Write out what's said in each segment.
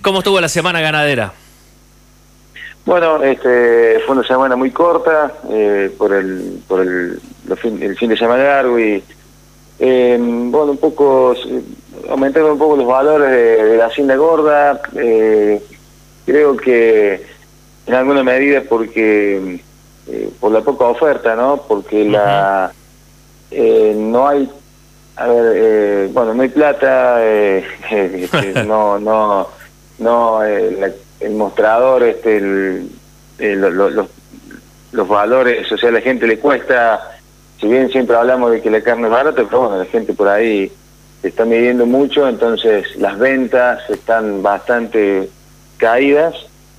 ¿Cómo estuvo la semana ganadera? Bueno, fue una semana muy corta por el fin de semana largo y bueno, un poco aumentaron un poco los valores de la hacienda gorda. Creo que en alguna medida porque por la poca oferta, ¿no? Porque no hay, a ver, bueno, no hay plata, el mostrador, los valores, o sea, a la gente le cuesta, si bien siempre hablamos de que la carne es barata, pero bueno, la gente por ahí se está midiendo mucho, entonces las ventas están bastante caídas,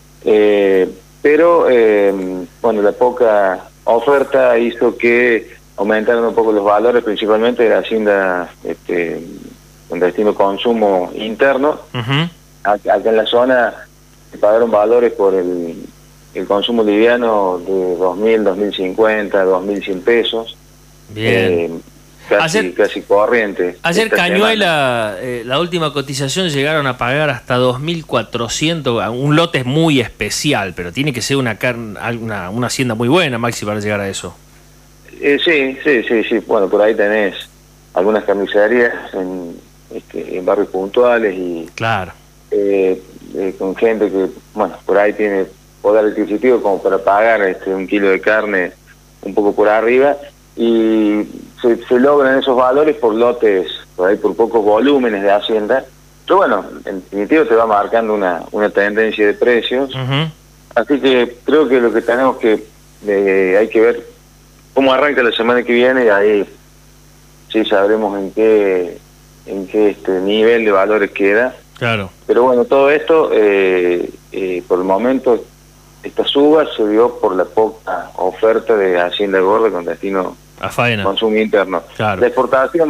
pero bueno, la poca oferta hizo que aumentaran un poco los valores, principalmente de la hacienda con destino consumo interno. Acá en la zona se pagaron valores por el consumo liviano de 2.000, 2.050, 2.100 pesos. Bien. Casi corriente. Ayer Cañuela, la última cotización, llegaron a pagar hasta 2.400, un lote es muy especial, pero tiene que ser una hacienda muy buena, Maxi, para llegar a eso. Sí. Bueno, por ahí tenés algunas carnicerías en barrios puntuales y claro, con gente que, bueno, por ahí tiene poder adquisitivo como para pagar un kilo de carne un poco por arriba, y se logran esos valores por lotes, por ahí por pocos volúmenes de hacienda, pero bueno, en definitiva te va marcando una tendencia de precios. Así que creo que lo que tenemos que hay que ver cómo arranca la semana que viene, y ahí sí sabremos en qué nivel de valores queda. Claro. Pero bueno, todo esto, por el momento, esta suba se dio por la poca oferta de hacienda gorda con destino a faena, consumo interno. Claro. La exportación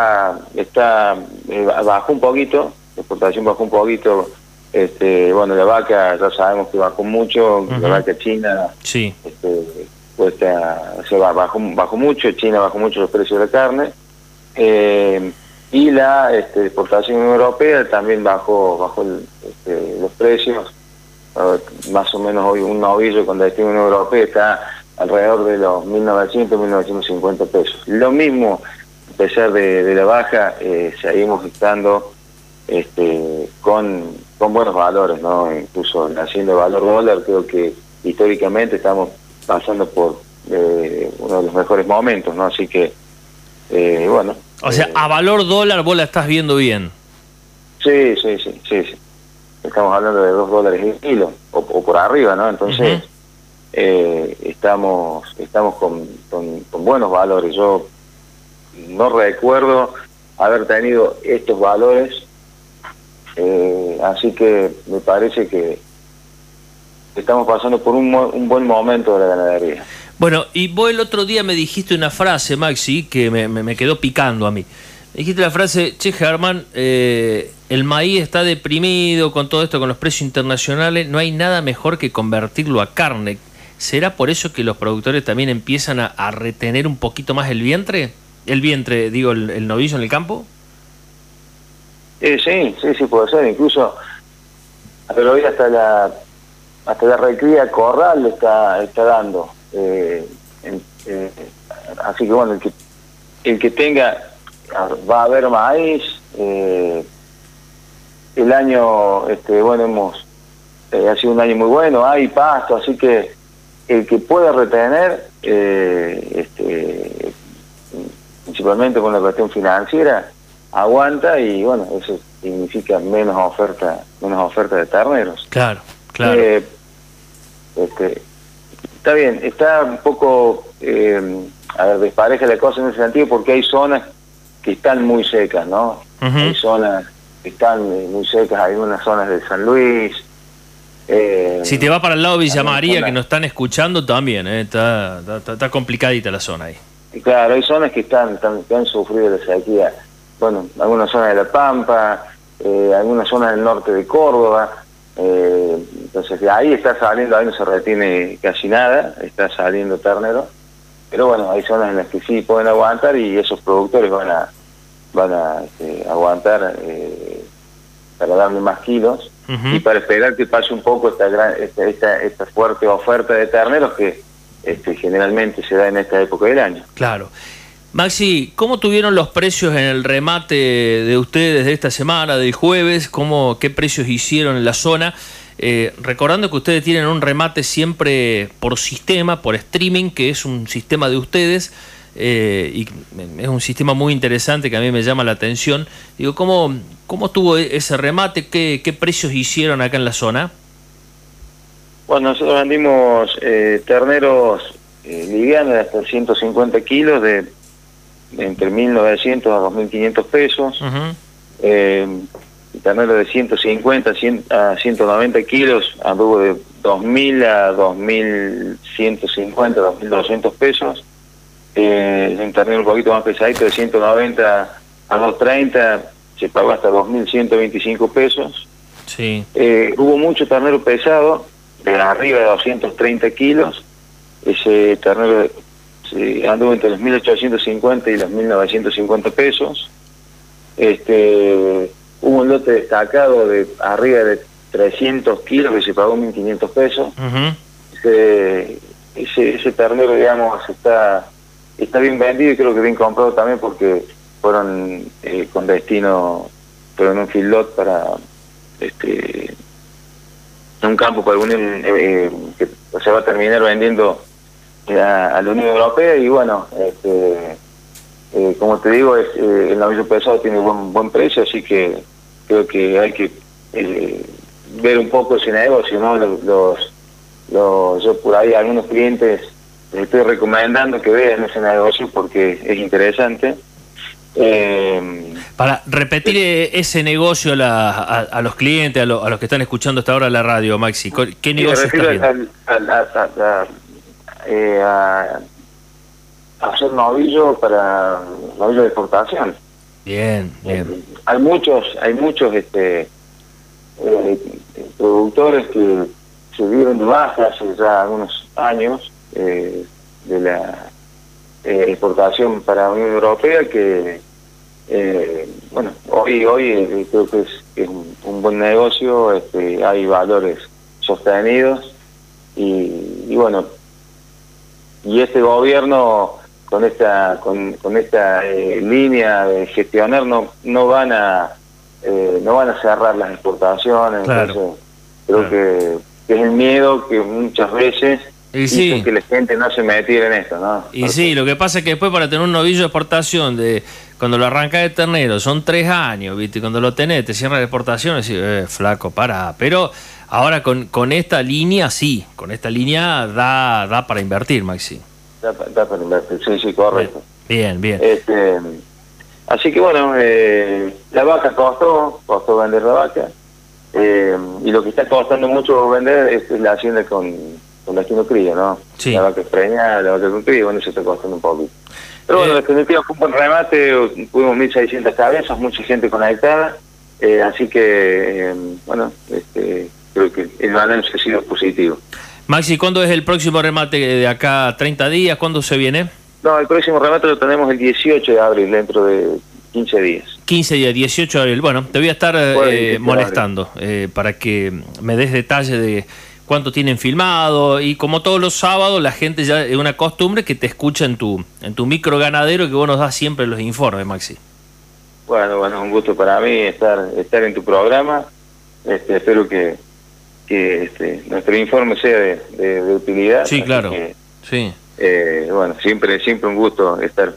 bajó un poquito, bueno, la vaca ya sabemos que bajó mucho, la vaca china, sí, bajó mucho, China bajó mucho los precios de la carne, y la exportación europea también bajó los precios. Más o menos hoy un novillo con destino europeo está alrededor de los 1.900, 1.950 pesos. Lo mismo, a pesar de la baja, seguimos estando con buenos valores, ¿no? Incluso la hacienda de valor dólar, creo que históricamente estamos pasando por uno de los mejores momentos, ¿no? Así que, bueno. O sea, a valor dólar vos la estás viendo bien. Sí. Estamos hablando de $2 el kilo, o por arriba, ¿no? Entonces, estamos con buenos valores. Yo no recuerdo haber tenido estos valores, así que me parece que estamos pasando por un buen momento de la ganadería. Bueno, y vos el otro día me dijiste una frase, Maxi, que me quedó picando a mí. Me dijiste la frase: che, Germán, el maíz está deprimido con todo esto, con los precios internacionales, no hay nada mejor que convertirlo a carne. ¿Será por eso que los productores también empiezan a retener un poquito más el vientre? El vientre, digo, el novillo en el campo. Sí, puede ser. Incluso, pero hoy hasta la recría corral está dando. Así que bueno, el que tenga, va a haber maíz. El año, bueno, ha sido un año muy bueno, hay pasto, así que el que pueda retener, principalmente con la cuestión financiera, aguanta, y bueno, eso significa menos oferta de terneros. Claro. Está bien, está un poco despareja la cosa en ese sentido, porque hay zonas que están muy secas, ¿no? Hay zonas que están muy secas, hay unas zonas de San Luis. Si te va para el lado de Villa María, que nos están escuchando también, está complicadita la zona ahí. Claro, hay zonas que han sufrido la sequía. Bueno, algunas zonas de La Pampa, algunas zonas del norte de Córdoba. Entonces de ahí está saliendo, ahí no se retiene casi nada, está saliendo ternero. Pero bueno, hay zonas en las que sí pueden aguantar, y esos productores van a aguantar para darle más kilos. y para esperar que pase un poco esta fuerte oferta de terneros que generalmente se da en esta época del año. Claro. Maxi, ¿cómo tuvieron los precios en el remate de ustedes de esta semana, del jueves? ¿Qué precios hicieron en la zona? Recordando que ustedes tienen un remate siempre por sistema, por streaming, que es un sistema de ustedes, y es un sistema muy interesante que a mí me llama la atención. Digo, ¿cómo tuvo ese remate? ¿Qué precios hicieron acá en la zona? Bueno, nosotros vendimos terneros livianos de hasta 150 kilos de entre 1.900 a 2.500 pesos. Ternero de 150 a 190 kilos anduvo de 2.000 a 2.150, 2.200 pesos. Un ternero un poquito más pesadito de 190 a 230 se pagó hasta 2.125 pesos. Sí. Hubo mucho ternero pesado de arriba de 230 kilos. Ese ternero anduvo entre los 1.850 y los 1.950 pesos. Hubo un lote destacado de arriba de 300 kilos que se pagó 1.500 pesos. Ese ternero, digamos, está bien vendido y creo que bien comprado también porque fueron con destino, pero en un feedlot para un campo para que se va a terminar vendiendo a la Unión Europea. Y bueno, como te digo, el novillo pesado tiene buen precio, así que creo que hay que ver un poco ese negocio, ¿no? Yo por ahí a algunos clientes les estoy recomendando que vean ese negocio porque es interesante. Para repetir ese negocio a los clientes, a los que están escuchando hasta ahora la radio, Maxi, ¿qué negocio estás viendo? A hacer novillo para novillo de exportación. Bien. Hay muchos productores que se dieron de baja hace ya algunos años de la exportación para la Unión Europea, que hoy creo que es un buen negocio. Hay valores sostenidos y bueno, y este gobierno con esta línea de gestionar no van a cerrar las exportaciones. Claro. Entonces creo que es el miedo que muchas veces hizo que la gente no se metiera en esto, ¿no? Y sí, lo que pasa es que después para tener un novillo de exportación, cuando lo arrancas de ternero, son 3 años, ¿viste? Cuando lo tenés, te cierran la exportación, y decís, flaco, pará. Pero ahora con esta línea, sí, con esta línea da para invertir, Maxi. Da para invertir, sí, correcto. Bien. Así que bueno, la vaca costó vender la vaca, y lo que está costando mucho vender es la hacienda con destino cría, ¿no? Sí. La vaca preñada, la vaca con cría, bueno, eso está costando un poquito. Pero bueno, en definitiva fue un buen remate, tuvimos 1.600 cabezas, mucha gente conectada, así que, creo que el balance ha sido positivo. Maxi, ¿cuándo es el próximo remate de acá a 30 días? ¿Cuándo se viene? No, el próximo remate lo tenemos el 18 de abril, dentro de 15 días. 15 días, 18 de abril. Bueno, te voy a estar molestando para que me des detalle de cuánto tienen filmado, y como todos los sábados la gente ya es una costumbre que te escucha en tu micro ganadero, que vos nos das siempre los informes, Maxi. Bueno, un gusto para mí estar en tu programa. Espero que nuestro informe sea de utilidad. Sí, claro. Sí. Siempre un gusto estar